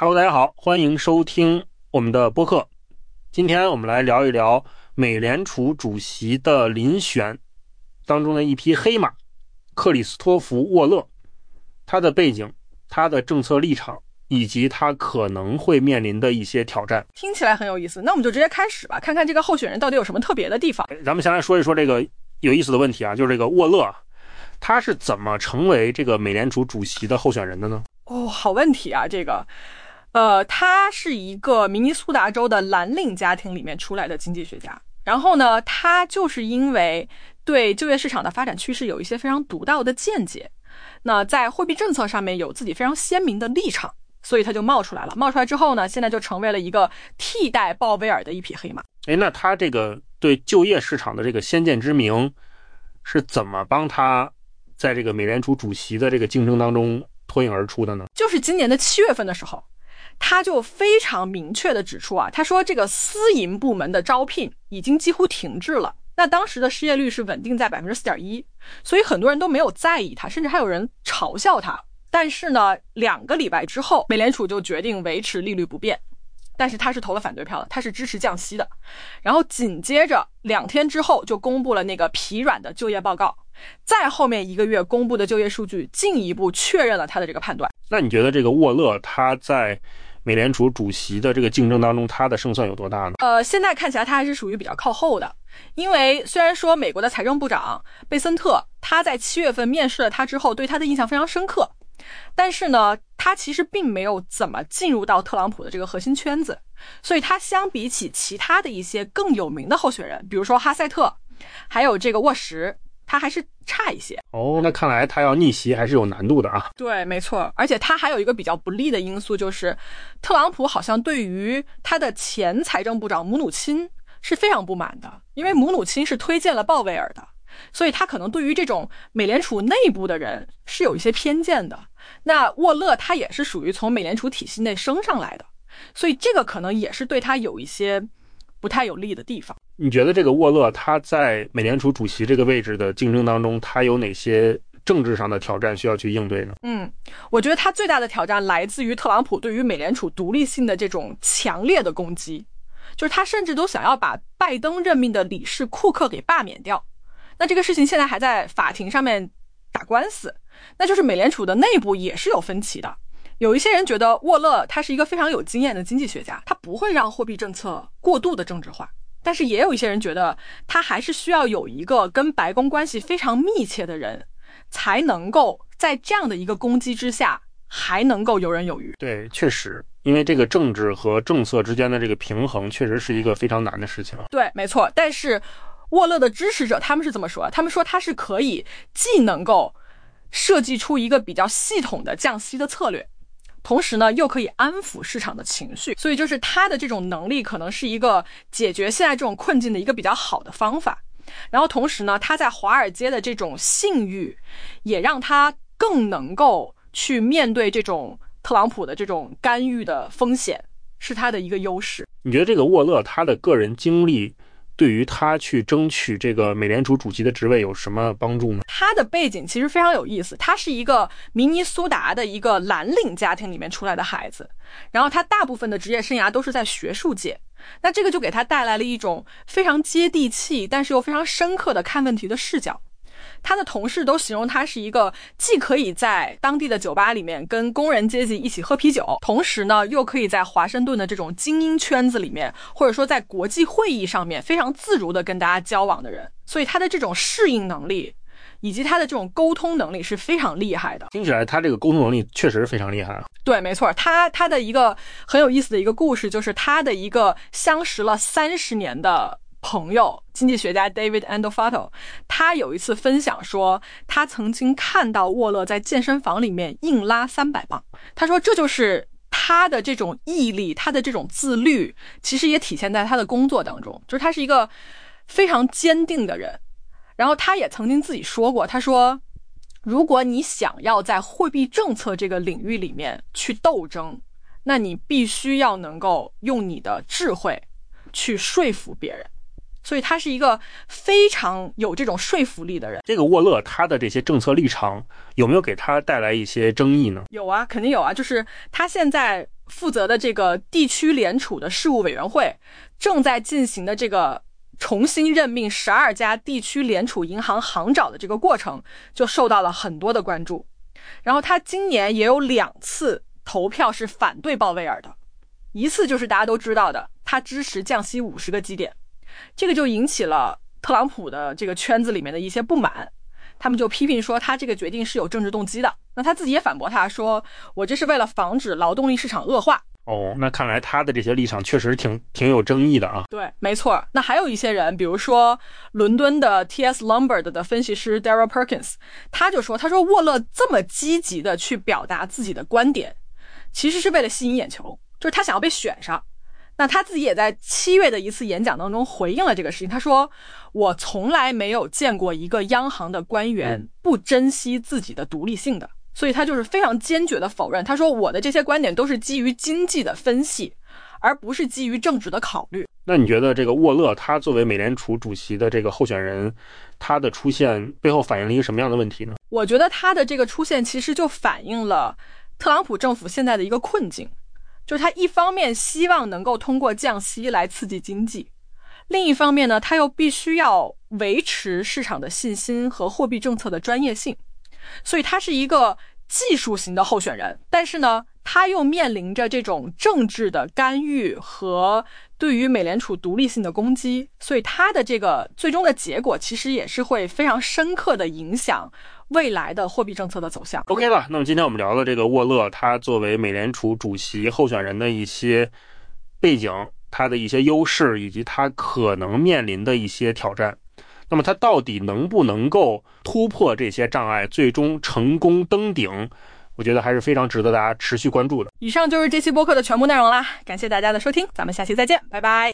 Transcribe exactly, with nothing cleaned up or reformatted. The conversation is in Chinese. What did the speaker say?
Hello， 大家好，欢迎收听我们的播客。今天我们来聊一聊美联储主席的遴选当中的一匹黑马克里斯托弗·沃勒，他的背景、他的政策立场以及他可能会面临的一些挑战。 听起来很有意思，那我们就直接开始吧，看看这个候选人到底有什么特别的地方。 咱们先来说一说这个有意思的问题啊，就是这个沃勒他是怎么成为这个美联储主席的候选人的呢？ 哦，好问题啊，这个呃，他是一个明尼苏达州的蓝领家庭里面出来的经济学家，然后呢，他就是因为对就业市场的发展趋势有一些非常独到的见解，那在货币政策上面有自己非常鲜明的立场，所以他就冒出来了。冒出来之后呢，现在就成为了一个替代鲍威尔的一匹黑马。 诶，那他这个对就业市场的这个先见之明是怎么帮他在这个美联储主席的这个竞争当中脱颖而出的呢？ 就是今年的七月份的时候，他就非常明确地指出啊，他说这个私营部门的招聘已经几乎停滞了。那当时的失业率是稳定在 百分之四点一， 所以很多人都没有在意他，甚至还有人嘲笑他。但是呢，两个礼拜之后，美联储就决定维持利率不变，但是他是投了反对票的，他是支持降息的。然后紧接着两天之后就公布了那个疲软的就业报告，再后面一个月公布的就业数据进一步确认了他的这个判断。 那你觉得这个沃勒他在美联储主席的这个竞争当中，他的胜算有多大呢？ 呃，现在看起来他还是属于比较靠后的，因为虽然说美国的财政部长贝森特他在七月份面试了他之后，对他的印象非常深刻，但是呢，他其实并没有怎么进入到特朗普的这个核心圈子，所以他相比起其他的一些更有名的候选人，比如说哈塞特，还有这个沃什，他还是差一些。 哦，那看来他要逆袭还是有难度的啊。 对，没错，而且他还有一个比较不利的因素，就是特朗普好像对于他的前财政部长姆努钦是非常不满的，因为姆努钦是推荐了鲍威尔的，所以他可能对于这种美联储内部的人是有一些偏见的。那沃勒他也是属于从美联储体系内升上来的，所以这个可能也是对他有一些不太有利的地方。 你觉得这个沃勒他在美联储主席这个位置的竞争当中，他有哪些政治上的挑战需要去应对呢？ 嗯，我觉得他最大的挑战来自于特朗普对于美联储独立性的这种强烈的攻击，就是他甚至都想要把拜登任命的理事库克给罢免掉。那这个事情现在还在法庭上面打官司，那就是美联储的内部也是有分歧的。有一些人觉得沃勒他是一个非常有经验的经济学家，他不会让货币政策过度的政治化，但是也有一些人觉得他还是需要有一个跟白宫关系非常密切的人，才能够在这样的一个攻击之下还能够游刃有余。 对，确实，因为这个政治和政策之间的这个平衡确实是一个非常难的事情。 对，没错。但是沃勒的支持者他们是这么说，他们说他是可以既能够设计出一个比较系统的降息的策略，同时呢又可以安抚市场的情绪，所以就是他的这种能力可能是一个解决现在这种困境的一个比较好的方法。然后同时呢，他在华尔街的这种信誉也让他更能够去面对这种特朗普的这种干预的风险，是他的一个优势。 你觉得这个沃勒他的个人经历对于他去争取这个美联储主席的职位有什么帮助呢？ 他的背景其实非常有意思，他是一个明尼苏达的一个蓝领家庭里面出来的孩子，然后他大部分的职业生涯都是在学术界，那这个就给他带来了一种非常接地气但是又非常深刻的看问题的视角。他的同事都形容他是一个既可以在当地的酒吧里面跟工人阶级一起喝啤酒，同时呢又可以在华盛顿的这种精英圈子里面，或者说在国际会议上面非常自如的跟大家交往的人。所以他的这种适应能力以及他的这种沟通能力是非常厉害的。 听起来他这个沟通能力确实非常厉害啊。 对，没错，他他的一个很有意思的一个故事，就是他的一个相识了三十年的朋友，经济学家 David Andofato， 他有一次分享说，他曾经看到沃勒在健身房里面硬拉三百磅。他说这就是他的这种毅力，他的这种自律，其实也体现在他的工作当中，就是他是一个非常坚定的人。然后他也曾经自己说过，他说如果你想要在货币政策这个领域里面去斗争，那你必须要能够用你的智慧去说服别人。所以他是一个非常有这种说服力的人。 这个沃勒他的这些政策立场有没有给他带来一些争议呢？ 有啊，肯定有啊。就是他现在负责的这个地区联储的事务委员会正在进行的这个重新任命十二家地区联储银行行长的这个过程就受到了很多的关注。然后他今年也有两次投票是反对鲍威尔的，一次就是大家都知道的，他支持降息五十个基点，这个就引起了特朗普的这个圈子里面的一些不满，他们就批评说他这个决定是有政治动机的。那他自己也反驳他说，我这是为了防止劳动力市场恶化。 哦，那看来他的这些立场确实挺挺有争议的啊。 对，没错。那还有一些人，比如说伦敦的 T S Lombard 的分析师 Daryl Perkins， 他就说，他说沃勒这么积极的去表达自己的观点，其实是为了吸引眼球，就是他想要被选上。那他自己也在七月的一次演讲当中回应了这个事情，他说，我从来没有见过一个央行的官员不珍惜自己的独立性的，所以他就是非常坚决的否认，他说我的这些观点都是基于经济的分析，而不是基于政治的考虑。 那你觉得这个沃勒他作为美联储主席的这个候选人，他的出现背后反映了一个什么样的问题呢？ 我觉得他的这个出现其实就反映了特朗普政府现在的一个困境，就是他一方面希望能够通过降息来刺激经济，另一方面呢，他又必须要维持市场的信心和货币政策的专业性，所以他是一个技术型的候选人，但是呢，他又面临着这种政治的干预和对于美联储独立性的攻击，所以他的这个最终的结果其实也是会非常深刻的影响未来的货币政策的走向。 OK 了，那么今天我们聊了这个沃勒他作为美联储主席候选人的一些背景，他的一些优势，以及他可能面临的一些挑战。那么他到底能不能够突破这些障碍，最终成功登顶，我觉得还是非常值得大家持续关注的。 以上就是这期播客的全部内容啦，感谢大家的收听，咱们下期再见，拜拜。